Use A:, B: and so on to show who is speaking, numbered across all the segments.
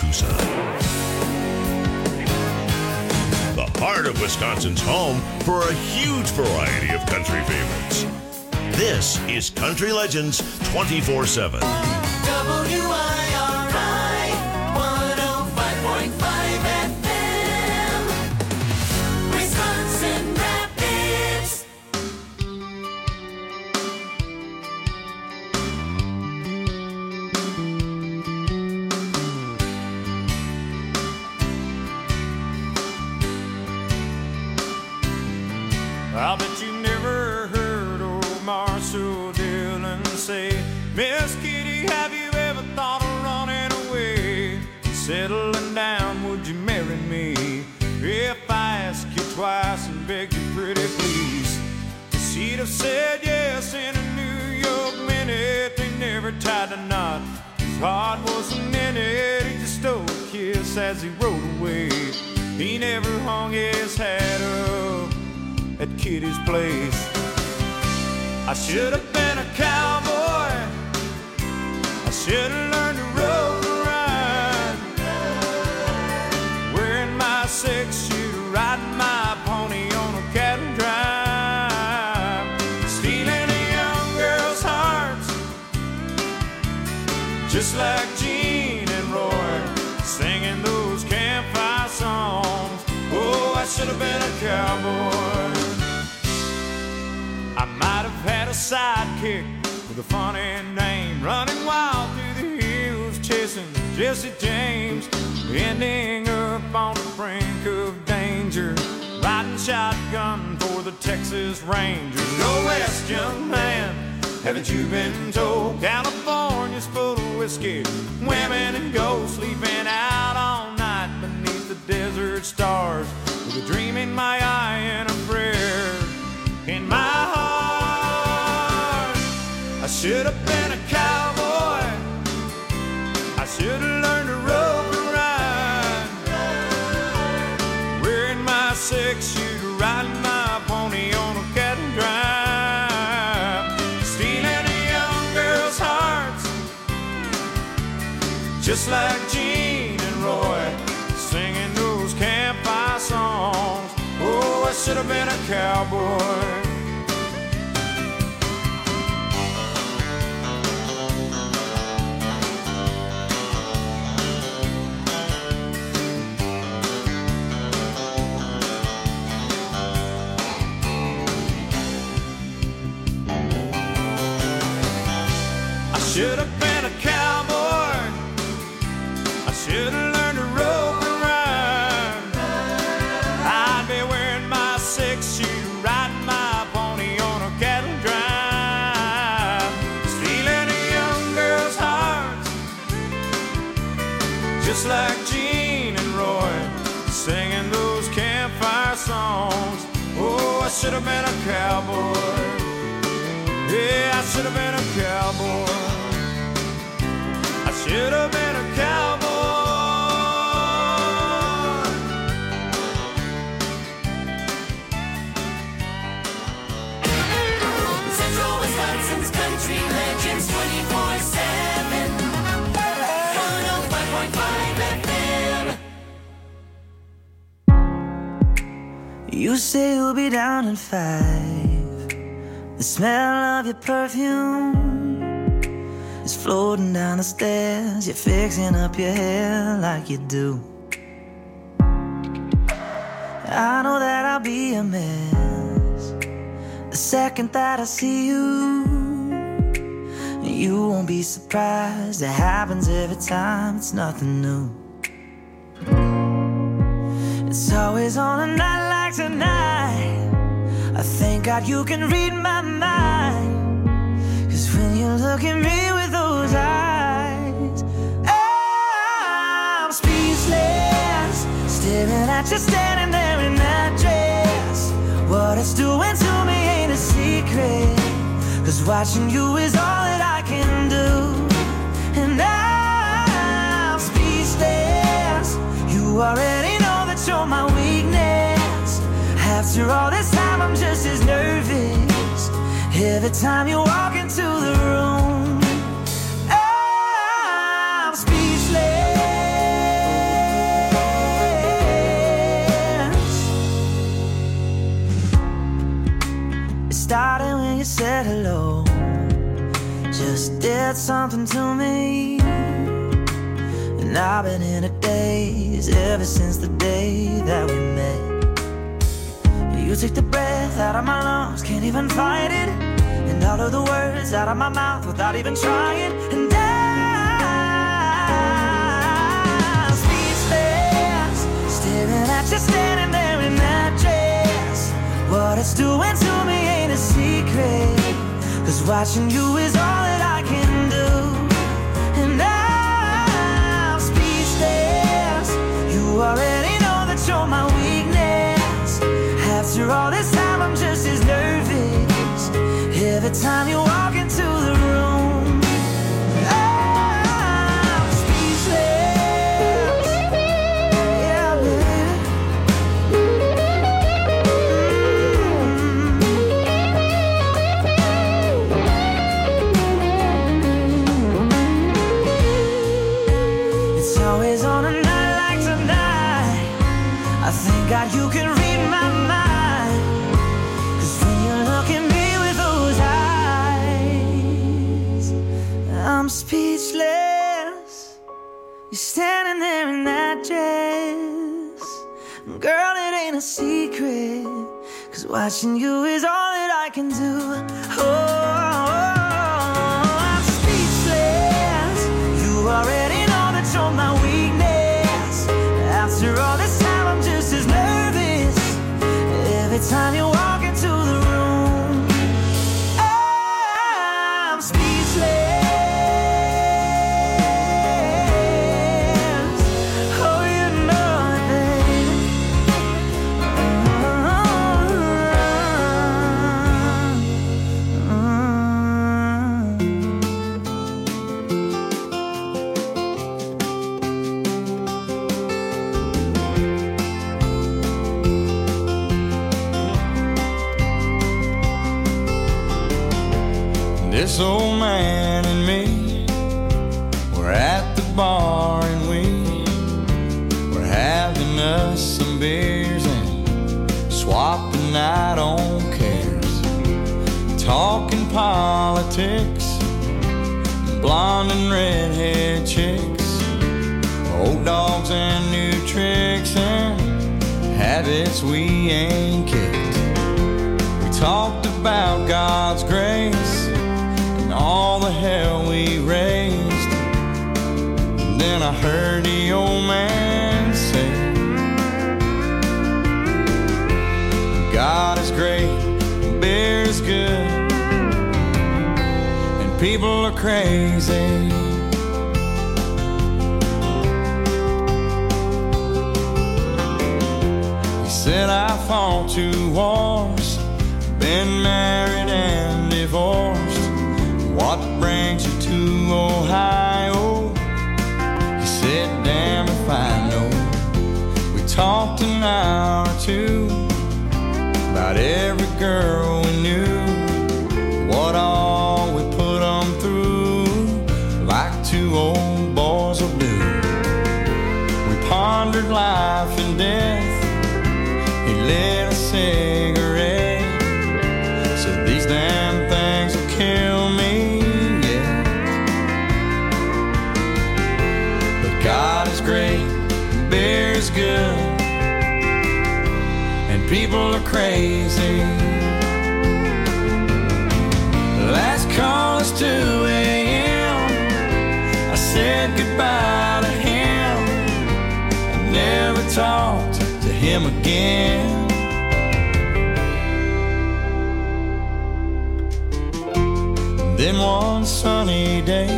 A: Coosa. The heart of Wisconsin's home for a huge variety of country favorites. This is Country Legends 24/7.
B: WIRI 105.5 FM, Wisconsin Rapids.
C: I bet you never heard old Marshall Dillon say, Miss Kitty, have you ever thought of running away? Settling down, would you marry me? If I ask you twice and beg you pretty please. She'd have said yes in a New York minute. They never tied a knot. His heart wasn't in it. He just stole a kiss as he rode away. He never hung his hat up at Kitty's place. I should have been a cowboy. I should have learned to rope and ride, wearing my 6-shooter, riding my pony on a cattle drive, stealing a young girl's hearts, just like Gene and Roy, singing those campfire songs. Oh, I should have been a cowboy. I might have had a sidekick with a funny name, running wild through the hills, chasing Jesse James, ending up on the brink of danger, riding shotgun for the Texas Rangers. Go west, young man, haven't you been told? California's full of whiskey, women and gold, sleeping out all night beneath the desert stars, with a dream in my eye and a prayer in my heart. I should have been a cowboy. I should have learned to rope and ride, wearing my 6-shooter, riding my pony on a cattle drive, stealing a young girl's hearts, just like Gene and Roy, singing those campfire songs. Oh, I should have been a cowboy. I should have been a cowboy. I should have learned to rope and ride. I'd be wearing my 6-shooter, riding my pony on a cattle drive, stealing a young girl's hearts, just like Gene and Roy, singing those campfire songs. Oh, I should have been a cowboy. Yeah, I should have been a cowboy. I should have been a cowboy.
B: Central Wisconsin's Country Legends 24/7, 105.5 FM.
D: You say you'll be down at 5. The smell of your perfume is floating down the stairs. You're fixing up your hair like you do. I know that I'll be a mess the second that I see you. You won't be surprised, it happens every time, it's nothing new. It's always on a night like tonight. I thank God you can read my mind, 'cause when you look at me with those eyes, I'm speechless, staring at you standing there in that dress. What it's doing to me ain't a secret, 'cause watching you is all that I can do. And I'm speechless, you already know that you're my weakness. After all this time I'm just as nervous every time you walk into the room. I'm speechless. you said hello just did something to me. And I've been in a daze ever since the day that we met. You took the breath out of my lungs, can't even fight it. And all of the words out of my mouth without even trying. And I'm speechless, staring at you standing there in that dress. What it's doing to me ain't a secret, 'cause watching you is all that I can do. And I'm speechless, you already know that you're my weakness. After all this time I'm just as nervous every time you walk into the room. I'm speechless, yeah, baby. It's always on a night like tonight I thank God you can read my mind, 'cause when you look at me with those eyes, I'm speechless. You're standing there in that dress. Girl, it ain't a secret, 'cause watching you is all that I can do. Oh, I'm speechless. You already know that you're my weakness. After all this time I'm just as nervous every time you walk into the room. I'm speechless. Oh, you know it, baby.
C: This old man and me were at the bar and we were having us some beers and swapping out on cares, talking politics, blonde and redhead chicks, old dogs and new tricks and habits we ain't kicked. We talked about God's grace, all the hell we raised. And then I heard the old man say, God is great, beer is good, and people are crazy. He said I fought 2 wars, been married and divorced. What brings you to Ohio? He said, damn if I know. We talked an hour or 2 about every girl we knew, what all we put them through, like 2 old boys will do. We pondered life and death. He lit a cigarette, said these damn things will kill me. God is great, beer is good, and people are crazy. Last call is 2 a.m. I said goodbye to him. I never talked to him again. Then one sunny day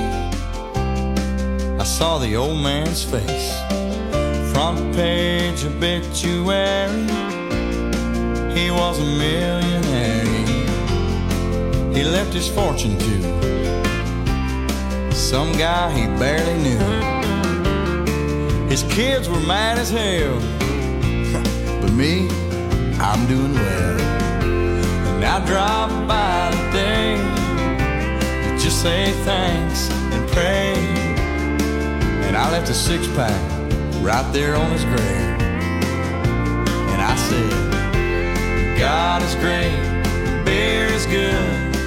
C: I saw the old man's face, front page obituary. He was a millionaire. He left his fortune to some guy he barely knew. His kids were mad as hell, but me, I'm doing well. And I drop by today to just say thanks and pray. And I left a 6-pack right there on his grave. And I said, God is great, beer is good,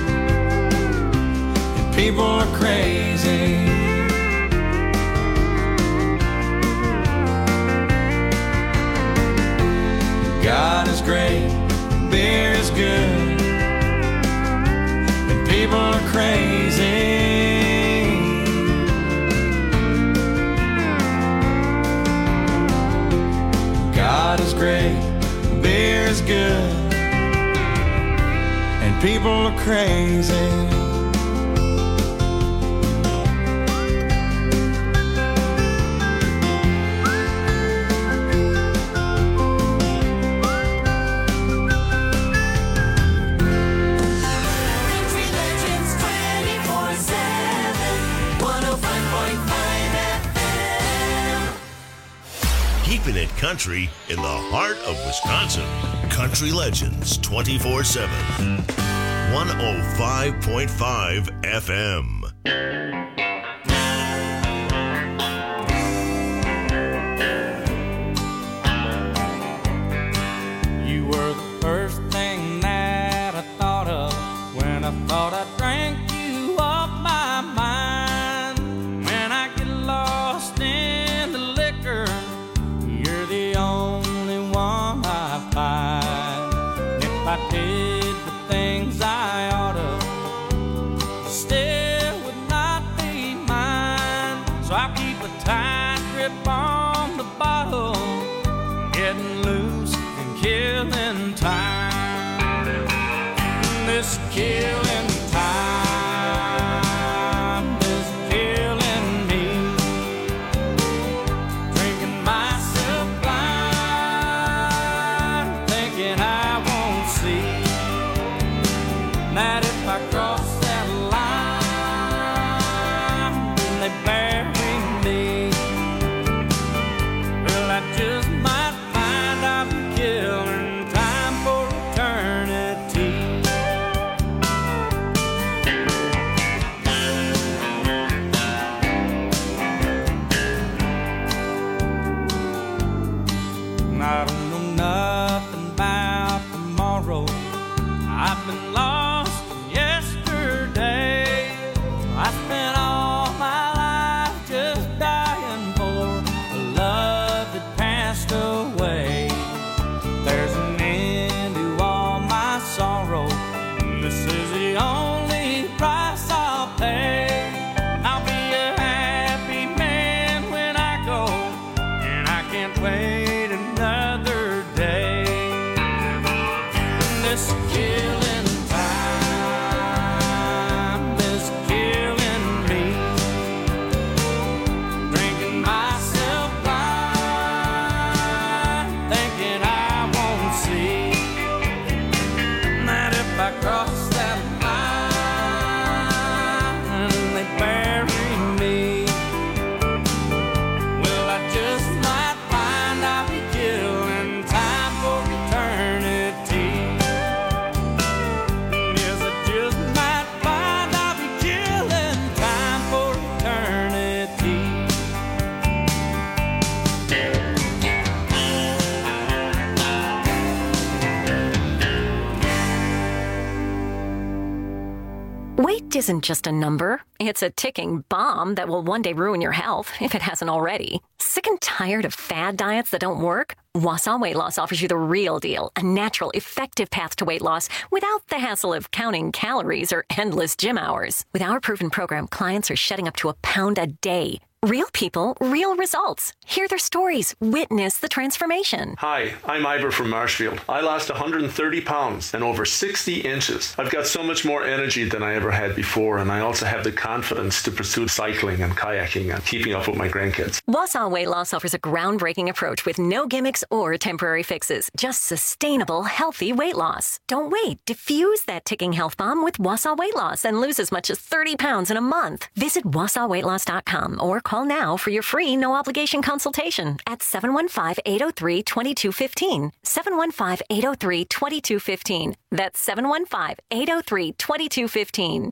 C: people are crazy. God is great, beer is good, and people are crazy. God is great, beer is good, and people are crazy.
B: Country Legends 24/7, 105.5 FM.
A: Keeping it country in the heart of Wisconsin. Country Legends 24/7. 105.5 FM.
C: You were the first thing that I thought of when I thought I drank you off my mind. When I get lost in the liquor, you're the only one I find. If I did the things I ought to, still would not be mine. So I keep a tight grip on the bottle, getting loose and killing time. This killing time is killing me. Drinking myself blind, thinking I won't see that if I cross that line, then they bury me. Well, I just might find I'm killing time for eternity. I don't know nothing about tomorrow. I've been lost in yesterday. I spent all my life just dying for a love that passed away. There's an end to all my sorrow. This is the only price I'll pay. I'll be a happy man when I go, and I can't wait another day. This killing time is killing me. Drinking myself blind, thinking I won't see that if I cross that line, they bury me. Well, I just might find I'll be killing time for eternity. Yes, I just might find I'll be killing time for eternity.
E: Weight isn't just a number. It's a ticking bomb that will one day ruin your health, if it hasn't already. Sick and tired of fad diets that don't work? Wausau Weight Loss offers you the real deal, a natural, effective path to weight loss without the hassle of counting calories or endless gym hours. With our proven program, clients are shedding up to a pound a day. Real people, real results. Hear their stories. Witness the transformation.
F: Hi, I'm Ivor from Marshfield. I lost 130 pounds and over 60 inches. I've got so much more energy than I ever had before, and I also have the confidence to pursue cycling and kayaking and keeping up with my grandkids.
E: Wausau Weight Loss offers a groundbreaking approach with no gimmicks or temporary fixes. Just sustainable, healthy weight loss. Don't wait. Diffuse that ticking health bomb with Wausau Weight Loss and lose as much as 30 pounds in a month. Visit WausauWeightLoss.com or call now for your free no-obligation consultation at 715-803-2215. 715-803-2215. That's 715-803-2215.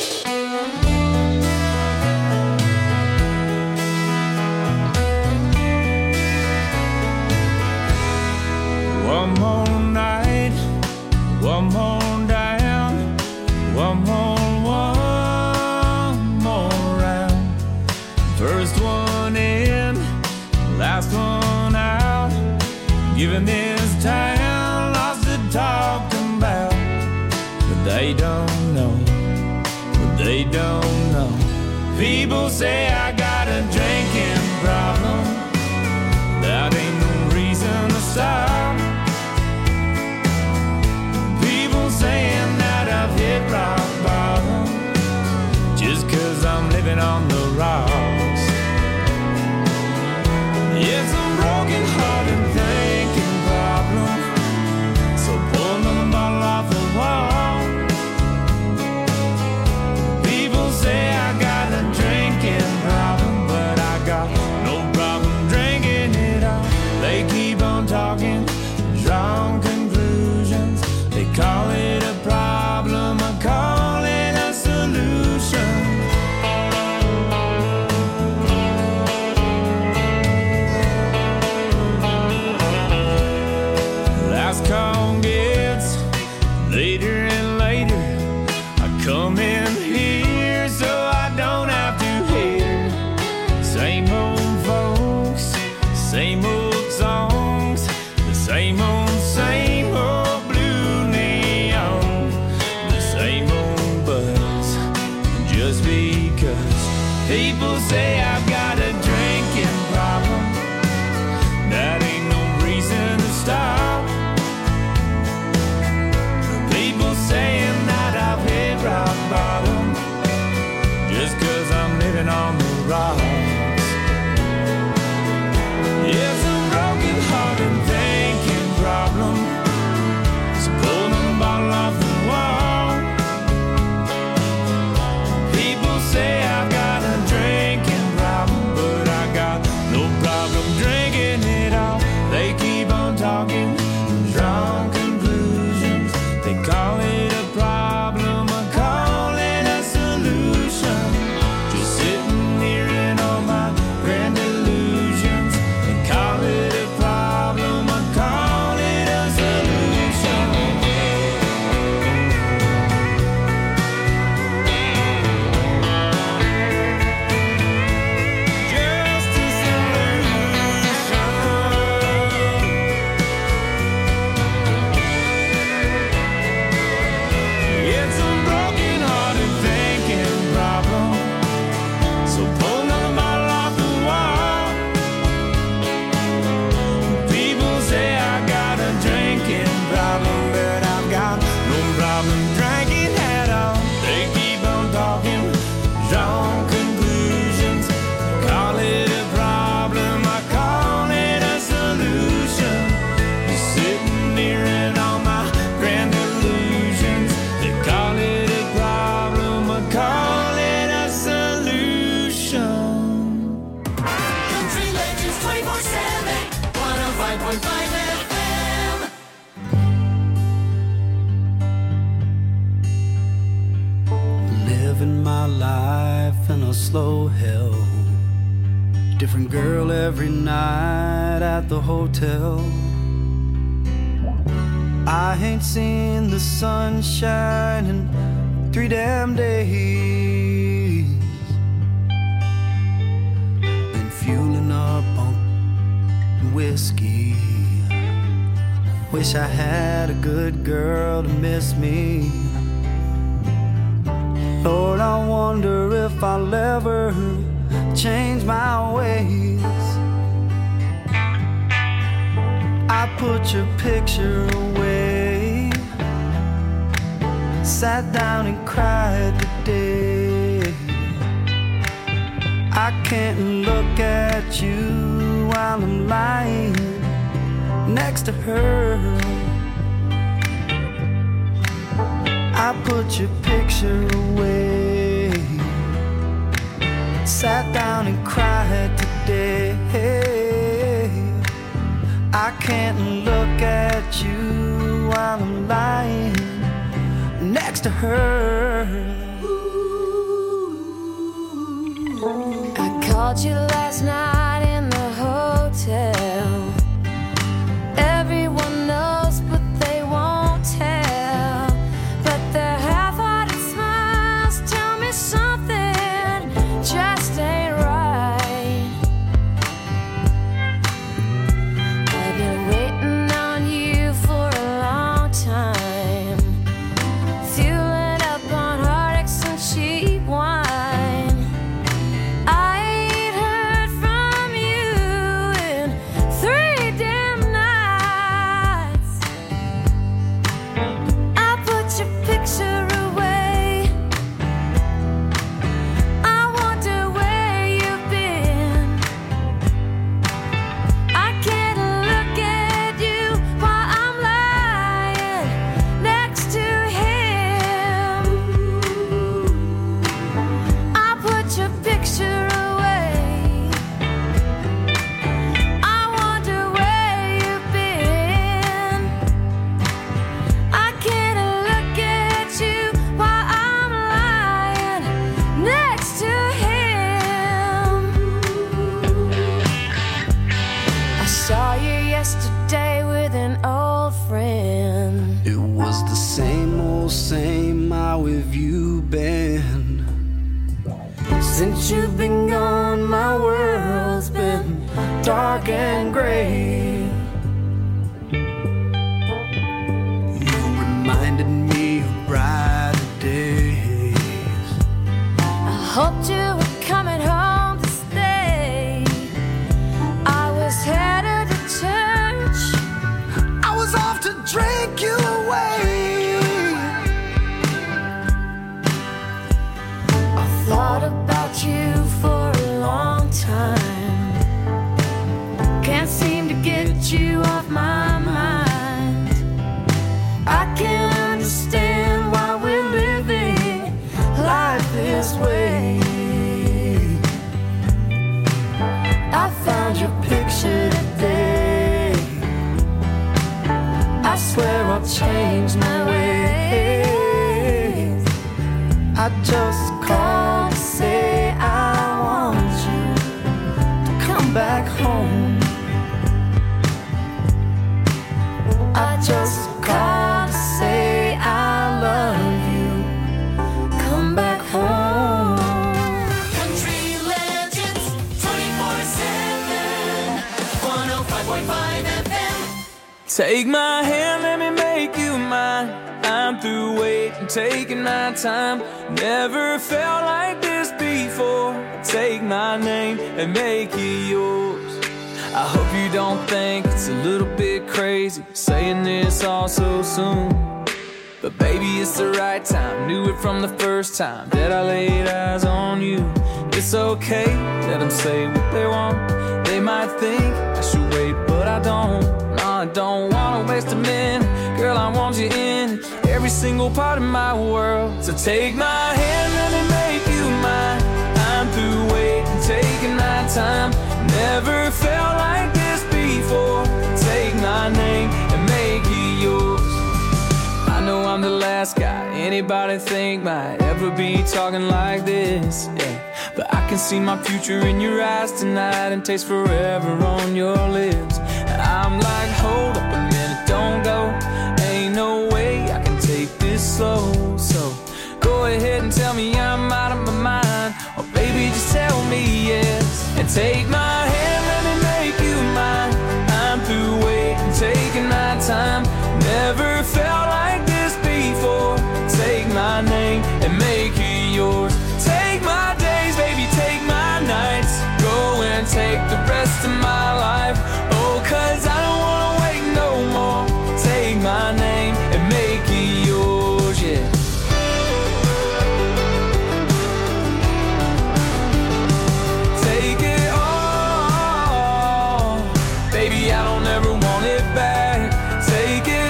C: One more night, one more down, one more one in this town, lots to talk about, but they don't know, they don't know. People say I got a drinking problem, that ain't no reason to stop. People saying that I've hit rock bottom, just 'cause I'm living on the rocks. It's a broken heart and thinking problem, so pull another bottle off the wall. People say I got a drinking problem, but I got no problem drinking it all. They keep on talking, drawing conclusions. They call it a problem, I call it a solution. Last call gets later and later. I come in here so I don't have to hear same old folks, same old songs, the same old blue neon, the same old buzz. Just because people say I've got a drinking problem, that ain't no reason to stop. People saying that I've hit rock bottom, just 'cause I'm living on the rocks. It's a broken heart and thinking problem, so pull the bottle off the wall. People say I've got a drinking problem, but I got no problem drinking it all. They keep on talking, drawing conclusions. They call it a problem, I call it a solution. Just sitting here in all my grand illusions. They call it a problem, I call it a solution. Just a solution. It's a broken hearted thinking problem, so pull another bottle off the wall. People say I got a drinking problem, but I've got no problem drinking at all. They keep on talking, drawing conclusions. Call it a problem, I call it a solution. Just sitting here in all my grand illusions. They call it a problem, I call it a solution.
B: Country Legends 24/7, 105.5 FM.
G: Living my life in a slow hell. Different girl every night at the hotel. I ain't seen the sunshine in 3 damn days. Been fueling up on whiskey. Wish I had a good girl to miss me. Lord, I wonder if I'll ever change my ways. I put your picture away, sat down and cried today. I can't look at you while I'm lying next to her. I put your picture away, sat down and cried today. I can't look at you while I'm lying next to her.
H: I called you last night in the hotel. Everyone knows, but they won't tell. But their half-hearted smiles tell me something just ain't right. I've been waiting
G: Since you've been gone, my world's been dark and gray. You reminded me of brighter days.
H: I hoped you were coming home to stay. I was headed to church.
G: I was off to drink you away.
H: I thought about you for a long time. Can't seem to get you off my mind. I can't understand why we're living life this way. I found your picture today. I swear I'll change my ways.
G: I just called to say I want you to come back home. I just called to say I love you. Come back home.
B: Country Legends 24/7 105.5 FM.
I: Take my hand, let me make you mine. I'm through waiting, taking my time. Never felt like this before. Take my name and make it yours. I hope you don't think it's a little bit crazy saying this all so soon. But baby, it's the right time. Knew it from the first time that I laid eyes on you. It's okay, let them say what they want. They might think I should wait, but I don't. No, I don't wanna waste a minute. Girl, I want you in every single part of my world. So take my hand, let me make you mine. I'm through waiting, taking my time. Never felt like this before. Take my name and make it yours. I know I'm the last guy anybody think might ever be talking like this, yeah. But I can see my future in your eyes tonight and taste forever on your lips. And I'm like, hold up a minute, don't go. Ain't no way I can take this slow. So go ahead and tell me I'm out of my mind, or baby, just tell me yes. And take my hand, let me make you mine. I'm through waiting, taking my time. Never felt like this before. Take my name and make it yours. Take my days, baby, take my nights. Go and take the rest of my life. Oh, 'cause I don't wanna wait no more. Take my name and make it yours, yeah. Take it all, baby, I don't ever want it back. Take it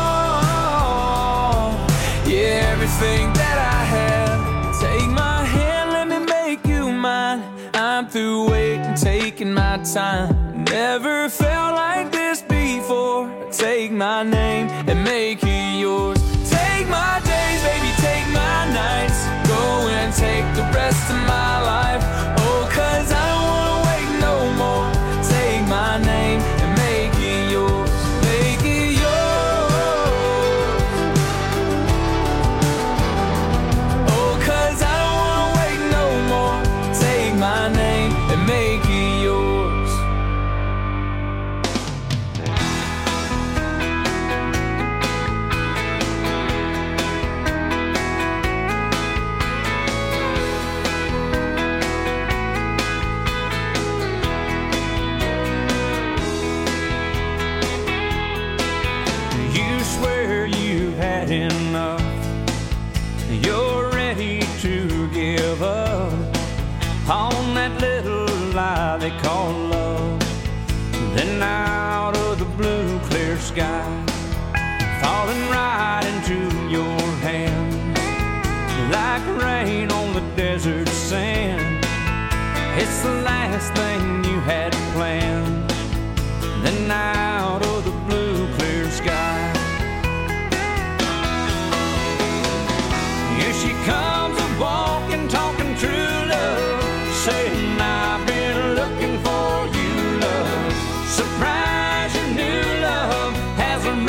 I: all, yeah, everything that I have. Take my hand, let me make you mine. I'm through waiting, taking my time. Never felt like this before. Take my name and make it yours. Take my days, baby, take my nights. Go and take the rest of my life. Oh, 'cause I don't wanna wait no more. Take my name and make it yours. Make it yours. Oh, 'cause I don't wanna wait no more. Take my name and make it yours.
C: You swear you've had enough. You're ready to give up on that little lie they call love. Then out of the blue clear sky, falling right into your hands like rain on the desert sand. It's the last thing you had planned. Then out of the blue clear sky, here she comes a-walking, talking true love, saying I've been looking for you, love. Surprise, your new love has her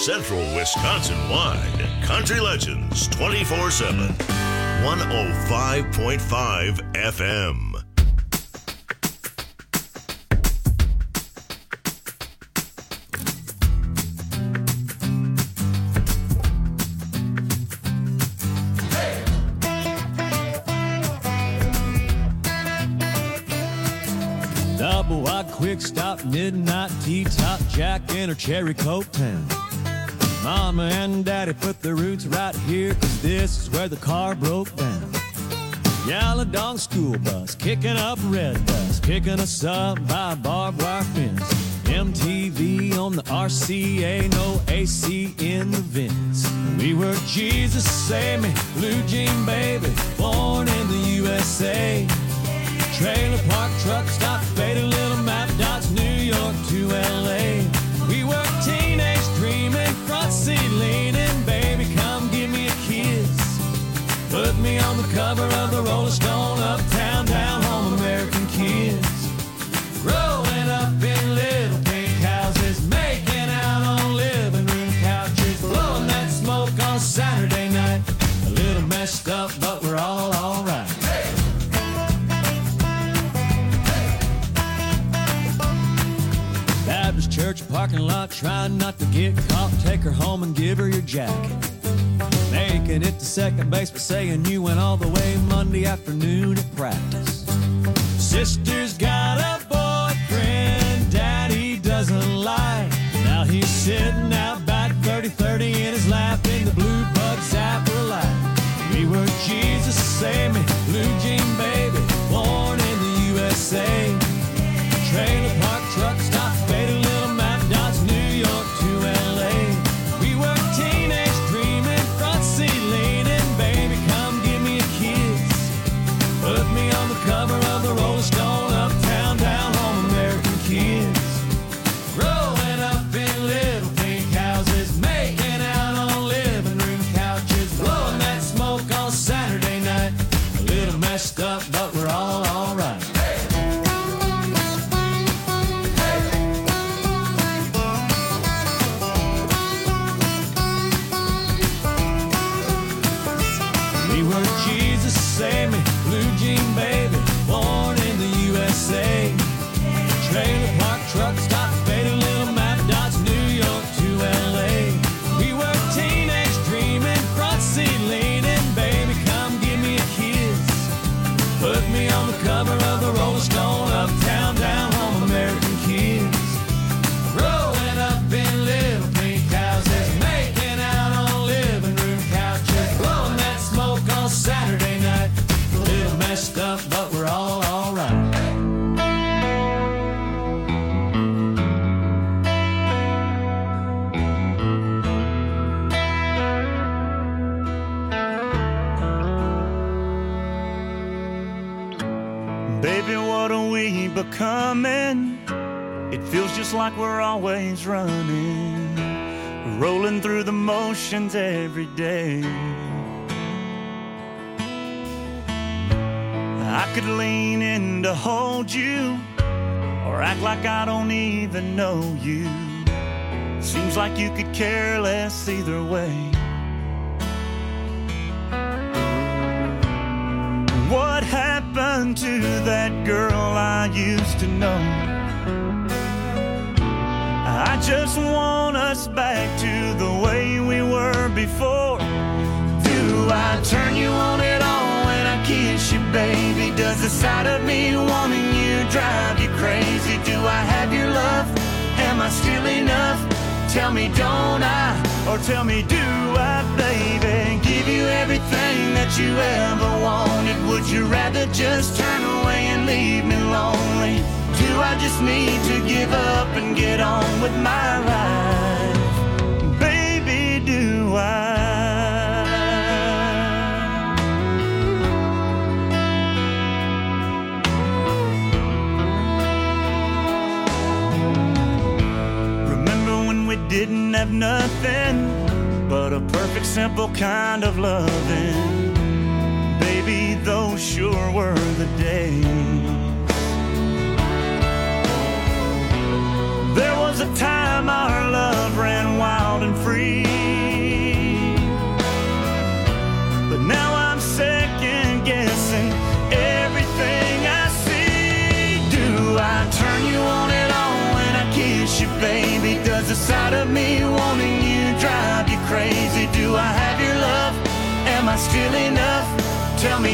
A: Central Wisconsin-wide. Country Legends 24/7. 105.5 FM.
J: Double wide quick stop, midnight T-top, Jack in her cherry coke town. Mama and Daddy put their roots right here, 'cause this is where the car broke down. Yellow dog school bus, kicking up red bus, picking us up by a barbed wire fence. MTV on the RCA, no AC in the vents. We were Jesus Save Me, Blue Jean Baby, born in the USA. Trailer park, truck stop, faded little map dots, New York to LA. We were teenage dreaming, front seat leaning, baby, come give me a kiss. Put me on the cover of the Rolling Stone, uptown, down home, American kids. Growing up in little pink houses, making out on living room couches, blowing that smoke on Saturday night. A little messed up, but we're all right. Baptist church parking lot, trying not to get caught. Take her home and give her your jacket. Making it to second base, but saying you went all the way Monday afternoon at practice. Sister's got a boyfriend Daddy doesn't like. Now he's sitting out back 30-30 in his lap in the blue bug zapper light. We were Jesus Save Me, Blue Jean Baby, born in the USA. Trailer park, truck stop, faded little map dots, New York to LA. We were teenage dreaming, front seat leaning, baby, come give me a kiss. Put me on the cover of the Rolling Stone, uptown, down home, American kids. Growing up in little pink houses, making out on living room couches, blowing that smoke on Saturday night. A little messed up, but we're all right. We were Jesus Save Me, Blue Jean Baby, born in the USA. Trailer park, truck stop, faded little map dots, New York to LA. We were teenage dreaming, front seat leaning, baby, come give me a kiss. Put me on the cover of the Rolling Stone, uptown, down home, American kids. Growing up in little pink houses, making out on living room couches, blowing that smoke on Saturday night. A little messed up, but we're all right.
C: Baby, what are we becoming? It feels just like we're always running, rolling through the motions every day. I could lean in to hold you, or act like I don't even know you. Seems like you could care less either way. What happened to that girl I used to know? I just want us back to the way we were before. Do I turn you on at all when I kiss you, baby? Does the sight of me wanting you drive you crazy? Do I have your love? Am I still enough? Tell me, don't I? Or tell me, do I, baby? Give you everything that you ever wanted. Would you rather just turn away and leave me lonely? Do I just need to give up and get on with my life? Baby, do I? We didn't have nothing but a perfect, simple kind of loving. Baby, those sure were the days. There was a time our love ran wild and free.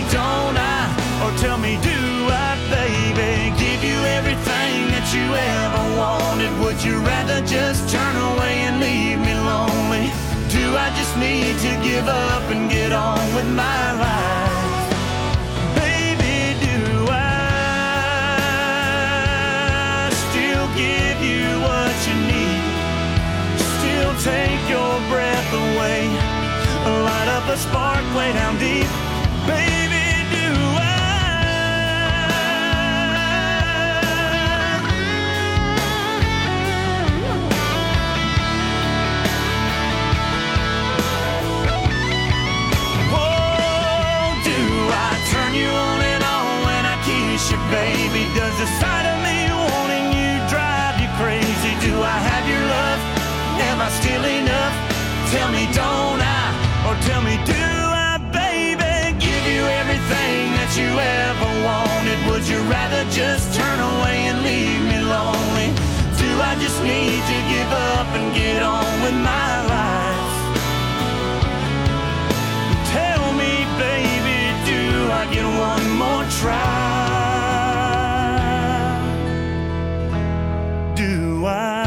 D: don't I? Or tell me, do I, baby? Give you everything that you ever wanted. Would you rather just turn away and leave me lonely? Do I just need to give up and get on with my life? Baby, do I still give you what you need? Still take your breath away, light up a spark way down deep. Baby, do I? Oh, do I turn you on and on when I kiss you, baby? Does the sight of me wanting you drive you crazy? Do I have your love? Am I still enough? Tell me, don't I? Or tell me, do I, baby? Give you everything that you ever wanted. Would you rather just turn away and leave me lonely? Do I just need to give up and get on with my life? Tell me, baby, do I get one more try? Do I?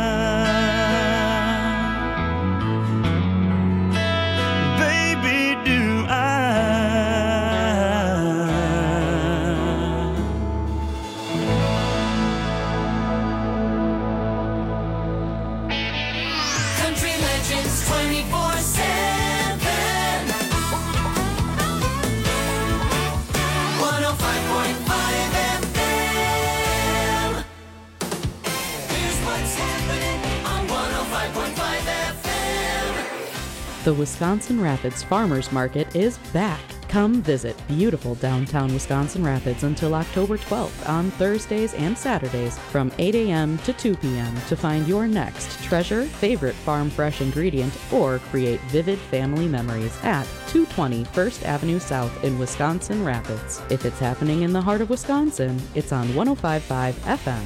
K: The Wisconsin Rapids Farmers Market is back. Come visit beautiful downtown Wisconsin Rapids until October 12th on Thursdays and Saturdays from 8 a.m. to 2 p.m. to find your next treasure, favorite farm fresh ingredient, or create vivid family memories at 220 First Avenue South in Wisconsin Rapids. If it's happening in the heart of Wisconsin, it's on 105.5 FM.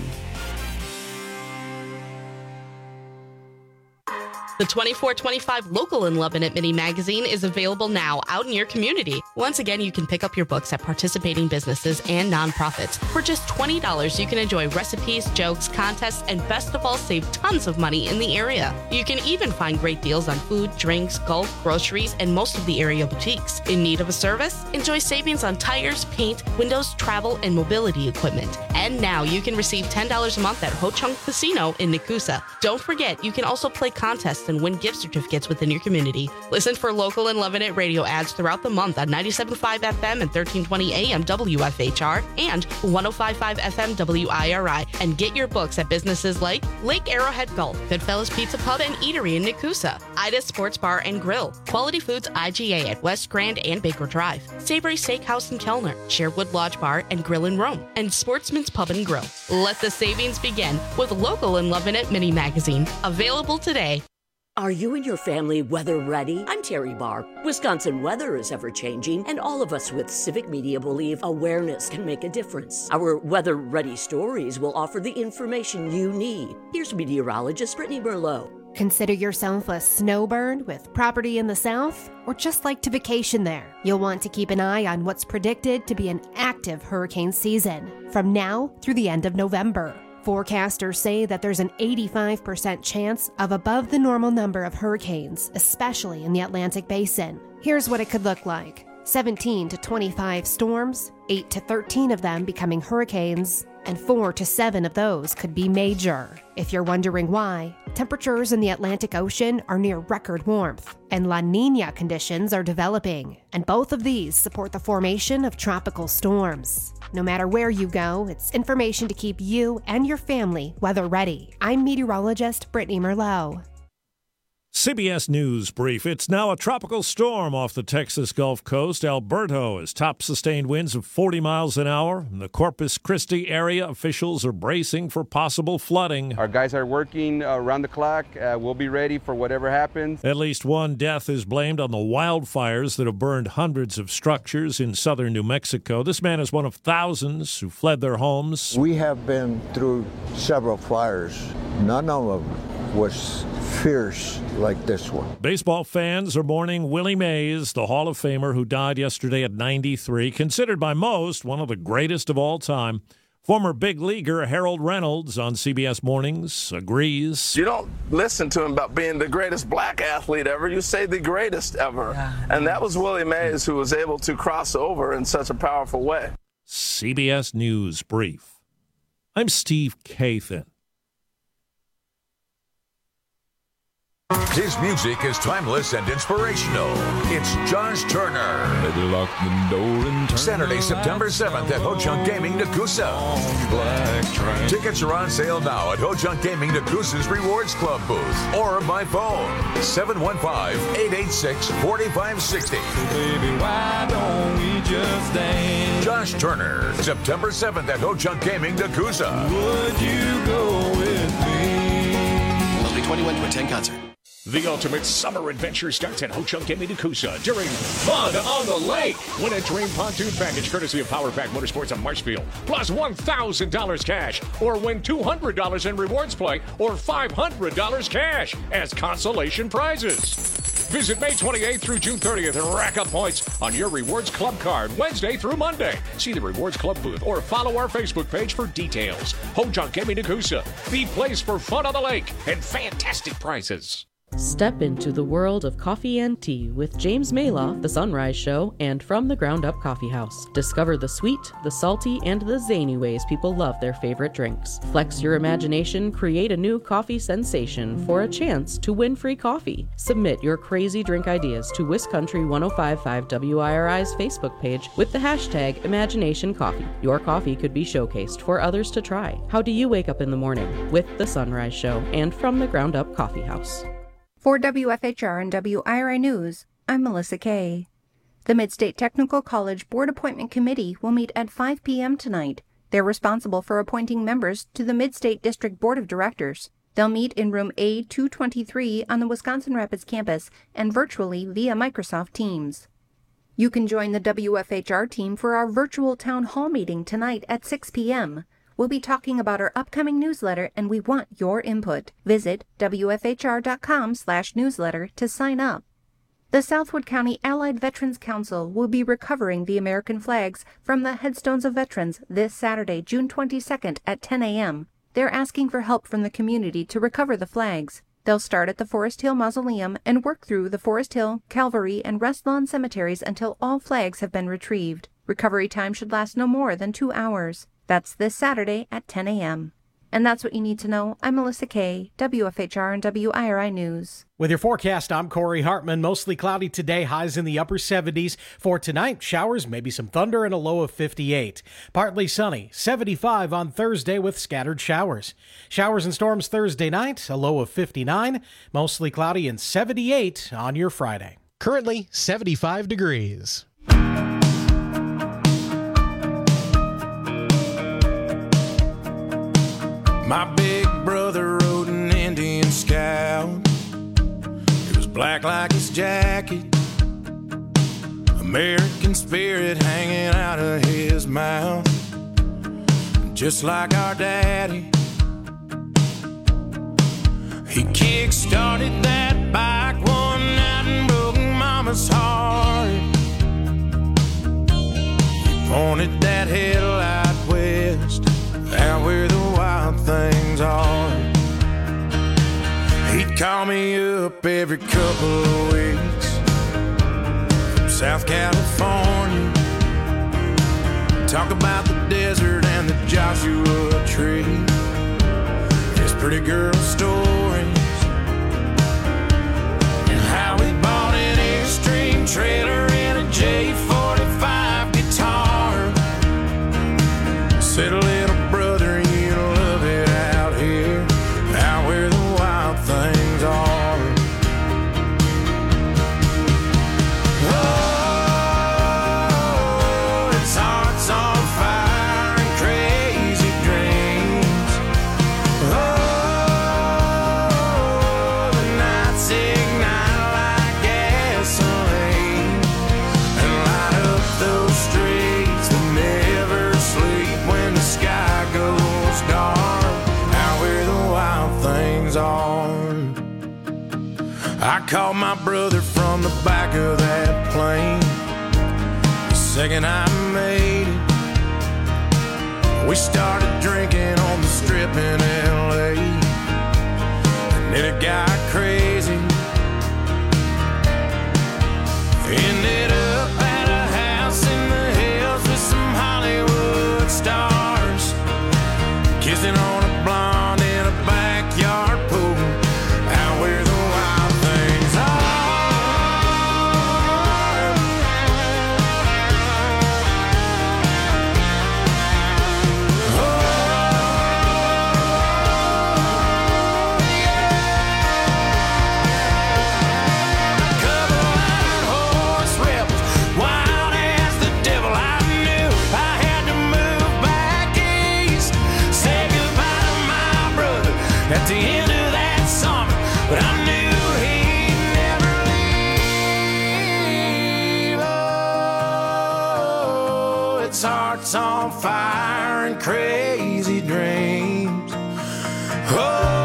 L: The 2425 Local in Lebanon Mini Magazine is available now out in your community. Once again, you can pick up your books at participating businesses and nonprofits. For just $20, you can enjoy recipes, jokes, contests, and best of all, save tons of money in the area. You can even find great deals on food, drinks, golf, groceries, and most of the area boutiques. In need of a service? Enjoy savings on tires, paint, windows, travel, and mobility equipment. And now you can receive $10 a month at Ho Chunk Casino in Nakusa. Don't forget, you can also play contests and win gift certificates within your community. Listen for Local in Lebanon radio ads throughout the month on 97.5 FM and 1320 AM WFHR and 105.5 FM WIRI. And get your books at businesses like Lake Arrowhead Golf, Goodfellas Pizza Pub and Eatery in Nakusa, Ida Sports Bar and Grill, Quality Foods IGA at West Grand and Baker Drive, Savory Steakhouse in Kellner, Sherwood Lodge Bar and Grill in Rome, and Sportsman's Pub and Grill. Let the savings begin with Local in Lebanon Mini Magazine. Available today.
M: Are you and your family weather ready? I'm Terry Barr. Wisconsin weather is ever changing, and all of us with civic media believe awareness can make a difference. Our weather ready stories will offer the information you need. Here's meteorologist Brittany Merlot.
N: Consider yourself a snowbird with property in the south, or just like to vacation there. You'll want to keep an eye on what's predicted to be an active hurricane season from now through the end of November. Forecasters say that there's an 85% chance of above the normal number of hurricanes, especially in the Atlantic Basin. Here's what it could look like. 17 to 25 storms, 8 to 13 of them becoming hurricanes, and 4 to 7 of those could be major. If you're wondering why, temperatures in the Atlantic Ocean are near record warmth, and La Niña conditions are developing, and both of these support the formation of tropical storms. No matter where you go, it's information to keep you and your family weather ready. I'm meteorologist Brittany Merlot.
O: CBS News Brief. It's now a tropical storm off the Texas Gulf Coast. Alberto has top sustained winds of 40 miles an hour. In the Corpus Christi area, officials are bracing for possible flooding.
P: Our guys are working around the clock. We'll be ready for whatever happens.
O: At least one death is blamed on the wildfires that have burned hundreds of structures in southern New Mexico. This man is one of thousands who fled their homes.
Q: We have been through several fires. None of them was fierce like this one.
O: Baseball fans are mourning Willie Mays, the Hall of Famer who died yesterday at 93, considered by most one of the greatest of all time. Former big leaguer Harold Reynolds on CBS Mornings agrees.
R: You don't listen to him about being the greatest black athlete ever. You say the greatest ever. And that was Willie Mays, who was able to cross over in such a powerful way.
O: CBS News Brief. I'm Steve Kathan.
S: His music is timeless and inspirational. It's Josh Turner.
J: Lock the door and turn
S: Saturday, September 7th at Ho-Chunk Gaming, Nakusa. Tickets are on sale now at Ho-Chunk Gaming, Nakusa's Rewards Club booth or by phone 715-886-4560.
J: Baby, why don't we just dance?
S: Josh Turner, September 7th at Ho-Chunk Gaming, Nakusa.
J: Would you go with me?
T: Must be 21 to attend concert.
U: The ultimate summer adventure starts at Ho-Chunk Gaming Nakusa during Fun on the Lake. Win a Dream Pontoon Package courtesy of Power Pack Motorsports of Marshfield, plus $1,000 cash, or win $200 in rewards play, or $500 cash as consolation prizes. Visit May 28th through June 30th and rack up points on your Rewards Club card Wednesday through Monday. See the Rewards Club booth or follow our Facebook page for details. Ho-Chunk Gaming Nakusa, the place for fun on the lake and fantastic prizes.
K: Step into the world of coffee and tea with James Maloff, The Sunrise Show, and From the Ground Up Coffee House. Discover the sweet, the salty, and the zany ways people love their favorite drinks. Flex your imagination, create a new coffee sensation for a chance to win free coffee. Submit your crazy drink ideas to WisCountry 1055 WIRI's Facebook page with the hashtag ImaginationCoffee. Your coffee could be showcased for others to try. How do you wake up in the morning? With The Sunrise Show and From the Ground Up Coffee House.
V: For WFHR and WIRI News, I'm Melissa Kay. The Midstate Technical College Board Appointment Committee will meet at 5 p.m. tonight. They're responsible for appointing members to the Midstate District Board of Directors. They'll meet in room A223 on the Wisconsin Rapids campus and virtually via Microsoft Teams. You can join the WFHR team for our virtual town hall meeting tonight at 6 p.m. We'll be talking about our upcoming newsletter, and we want your input. Visit WFHR.com/newsletter to sign up. The Southwood County Allied Veterans Council will be recovering the American flags from the headstones of veterans this Saturday, June 22nd at 10 a.m. They're asking for help from the community to recover the flags. They'll start at the Forest Hill Mausoleum and work through the Forest Hill, Calvary, and Rest Lawn cemeteries until all flags have been retrieved. Recovery time should last no more than 2 hours. That's this Saturday at 10 a.m. And that's what you need to know. I'm Melissa Kay, WFHR and WIRI News.
W: With your forecast, I'm Corey Hartman. Mostly cloudy today, highs in the upper 70s. For tonight, showers, maybe some thunder, and a low of 58. Partly sunny, 75 on Thursday with scattered showers. Showers and storms Thursday night, a low of 59. Mostly cloudy and 78 on your Friday.
X: Currently 75 degrees.
C: My big brother rode an Indian Scout. It was black like his jacket, American spirit hanging out of his mouth. Just like our daddy, he kick-started that bike one night and broke Mama's heart. He pointed that headlight west, out where the wild things are. He'd call me up every couple of weeks from South California, talk about the desert and the Joshua Tree, his pretty girl stories, and how he bought an Airstream trailer and a J45 guitar. Said, little brother, you love it out here, out where the wild things are. Oh, it's hearts on fire and crazy dreams. Oh, the nights ignite like gasoline and light up those streets that never sleep when the sky goes dark, out where the wild things are. I called my brother from the back of that plane the second I made it. We started drinking on the strip in L.A. and then it got crazy. Ended up at a house in the hills with some Hollywood stars, kissing on a blonde in a backyard pool, out where the wild things are. At the end of that summer, but I knew he'd never leave. Oh, its heart's on fire and crazy dreams. Oh.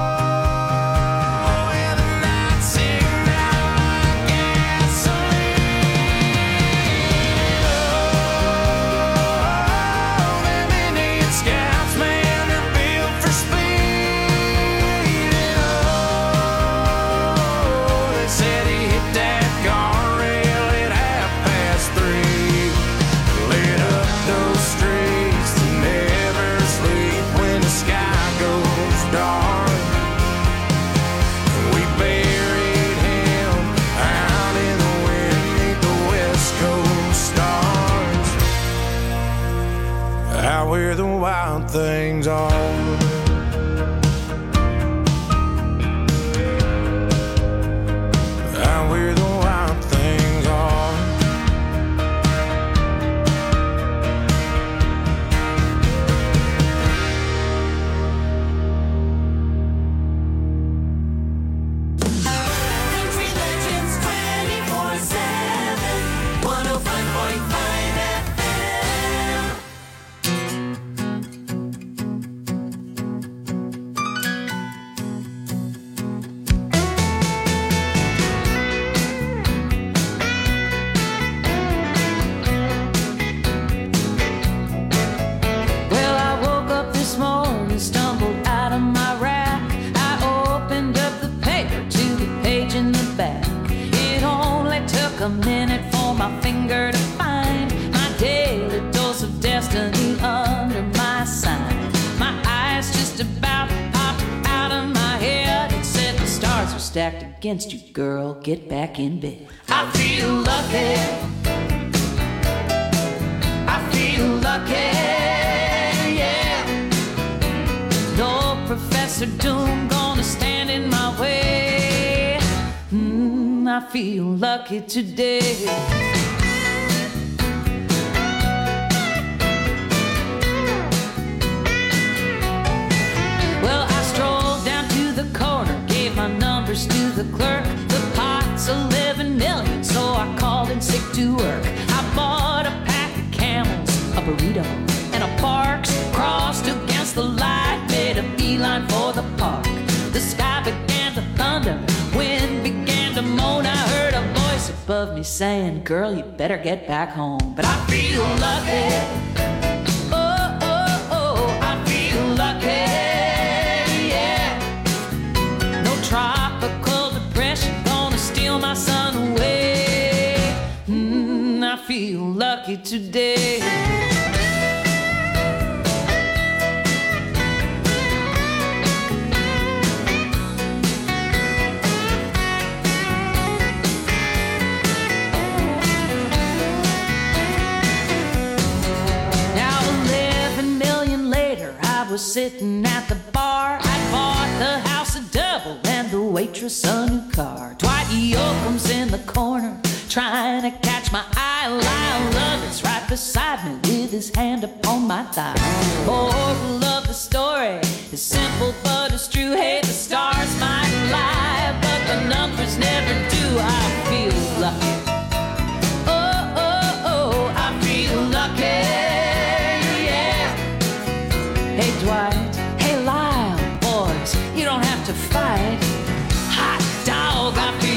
C: Where the wild things are. Out where the wild things are.
B: Country Legends 24/7, 105.5 FM.
D: Well, I woke up this morning, stumbled out of my rack. I opened up the paper to the page in the back. It only took a minute for my finger to find my daily dose of destiny under my sign. My eyes just about popped out of my head. It said the stars are stacked against you, girl. Get back in bed. I feel lucky. I feel lucky. No Professor Doom gonna stand in my way. I feel lucky today. Well, I strolled down to the corner, gave my numbers to the clerk. The pot's 11 million, so I called in sick to work. I bought a pack of Camels, a burrito, and a Parks. Crossed against the light, made a beeline for the park. The sky began to thunder, wind began to moan. I heard a voice above me saying, girl, you better get back home. But I feel lucky. Oh, oh, oh, I feel lucky. Yeah. No tropical depression gonna steal my sun away. I feel lucky today. Was sitting at the bar. I bought the house a double and the waitress a new car. Dwight Yoakam's in the corner trying to catch my eye. Lyle Lovett's right beside me with his hand upon my thigh. Moral of the story is simple but it's true. Hey, the stars might lie, but the numbers never do. I feel lucky. Oh, oh, oh, I feel lucky. Hey Dwight, hey Lyle, boys, you don't have to fight. Hot dog, I feel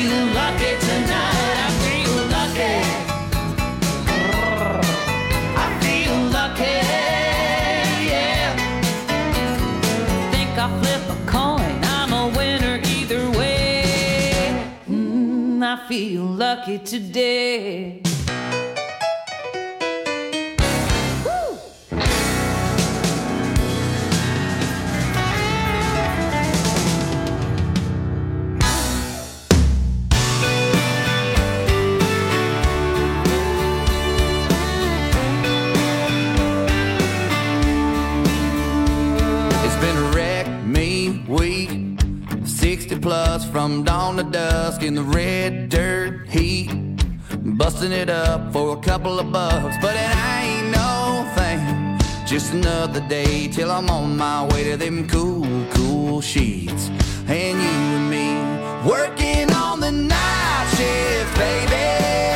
D: like it today.
E: Plus from dawn to dusk in the red dirt heat, busting it up for a couple of bucks, but it ain't no thing. Just another day till I'm on my way to them cool sheets. And you and me working on the night shift, baby,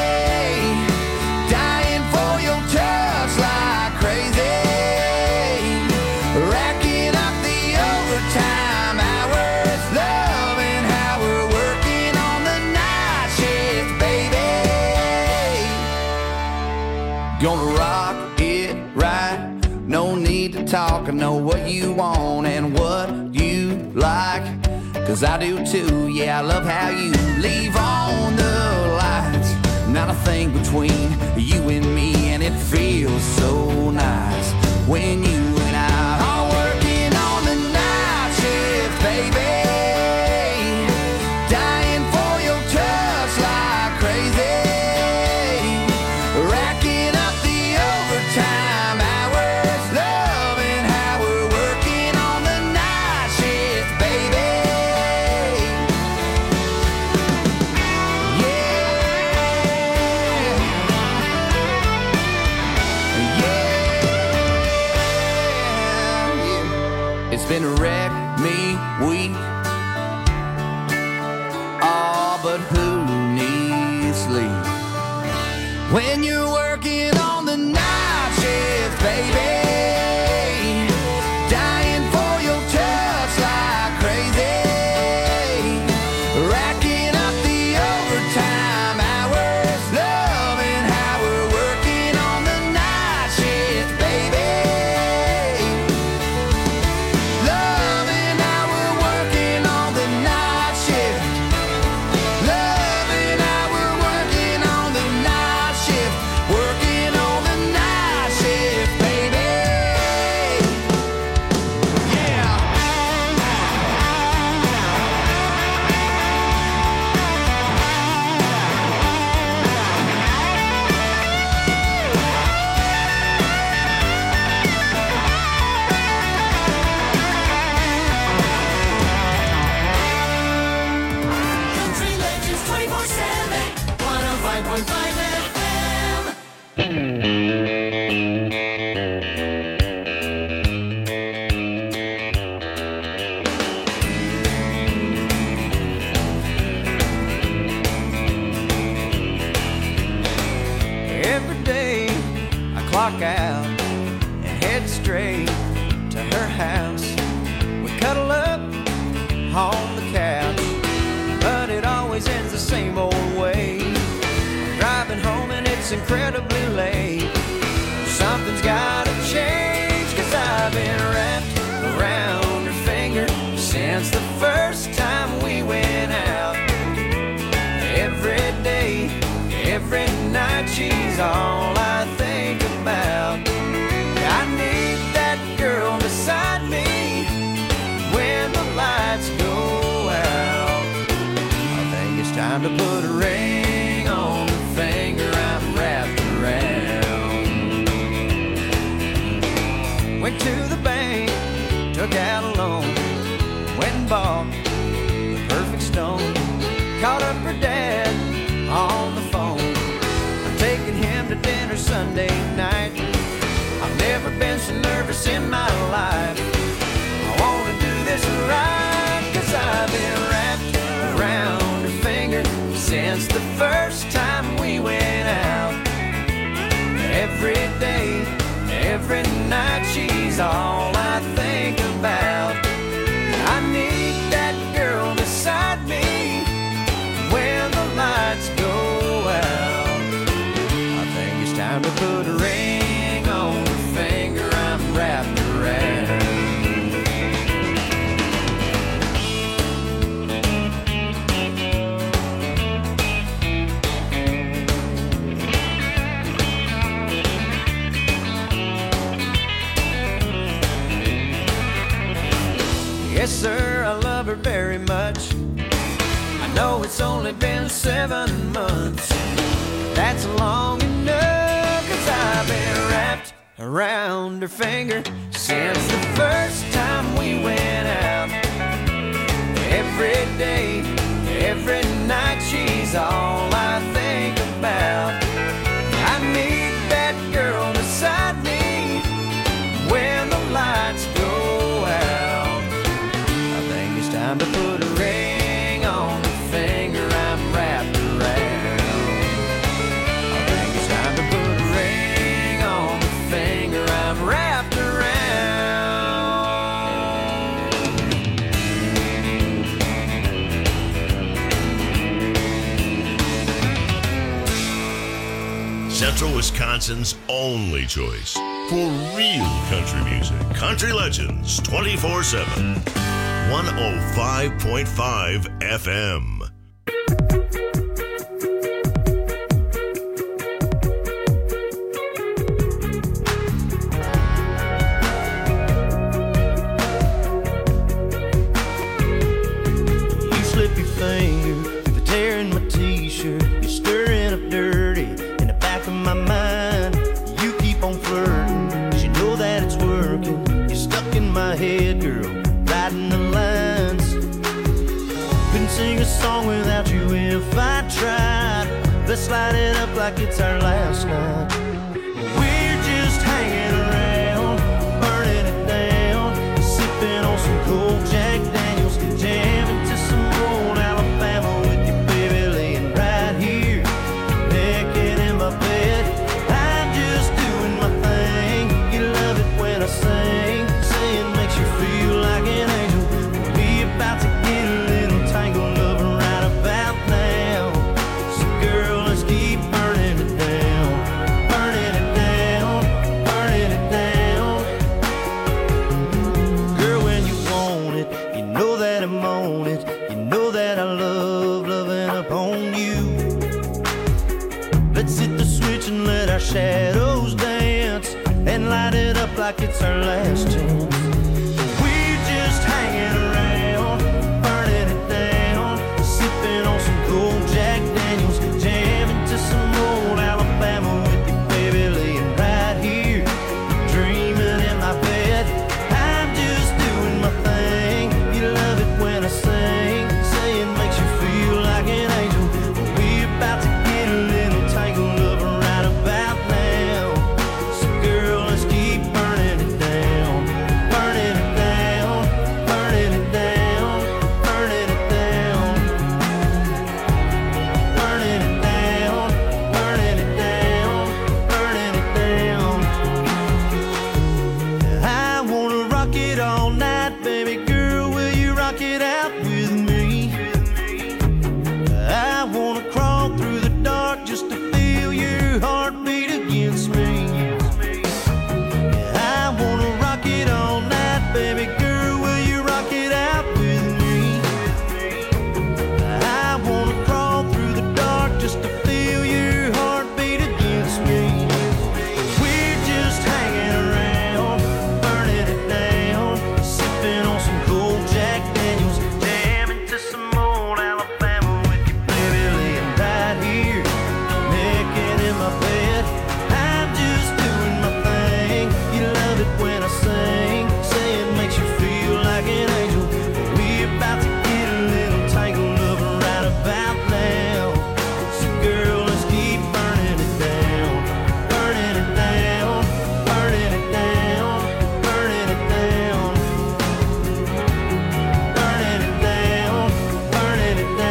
E: dying for your touch like crazy, racking up the overtime hours, loving how we're working on the night shift, baby. Gonna rock it right, no need to talk, I know what you want and what you like, 'cause I do too, yeah, I love how you leave on the lights. Not a thing between you and me, and it feels so nice when you and I are working on the night shift, baby, dying for your touch like crazy, racking up the overtime hours, loving how we're working on the night shift, baby. It's been a wreck me week. Oh, but who needs sleep when you're working on the night shift, baby, dying for your touch like crazy, racking up the overtime hours, loving how we're working on the night shift, baby. Loving how we're working on the night shift. Loving how we're working on the night shift. Working on the night shift, baby. Yeah.
B: Country Legends 24/7, 105.5 FM.
C: Every day I clock out and head straight to her house. We cuddle up on the couch, but it always ends the same old way. I'm driving home and it's incredibly late. Something's gotta change, 'cause I've been wrapped around her finger since the first time we went out. Every day, every night, she's all I think about. I need that girl beside me when the lights go out. I think it's time to put a ring on the finger I'm wrapped around. Went to the bank, took out a loan, went and bought the perfect stone. Called up her dad on the phone. I'm taking him to dinner Sunday night. I've never been so nervous in my life. I want to do this right, 'cause I've been wrapped around her finger since the first time we went out. Every day, every night, she's all I think about. I need that girl beside me when the lights go out. I think it's time to put a ring on the finger I'm wrapped around.
I: Yes, sir, I love her very much. I know it's only been 7 months. That's long enough, 'cause I've been wrapped around her finger since the first time we went out. Every day, every night, she's all I think about. I need that girl beside me when the lights go out. I think it's time to put a ring on the finger I'm wrapped around. I think it's time to put a ring on the finger I'm wrapped around.
A: Central Wisconsin's only choice for real country music. Country Legends 24/7. 105.5 FM.
I: You slip your finger through the tear in my t-shirt. You're stirring up dirty in the back of my mind. You keep on flirting, 'cause you know that it's working. You're stuck in my head, girl, riding the lines. Couldn't sing a song without you if I tried. Let's light it up like it's our last night. We're just hanging around, burning it down, sipping on some cold Jack Daniels, jamming to some old Alabama with your baby laying right here, naked in my bed. I'm just doing my thing. You love it when I sing, saying makes you feel like an angel. We about to get a little tangled up right about now. So girl, let's keep burning it down, burning it down, burning it down. Girl, when you want it, you know that I'm on it. You know that I love loving up on you. Let's hit the switch and let our shadows dance, and light it up like it's our last chance.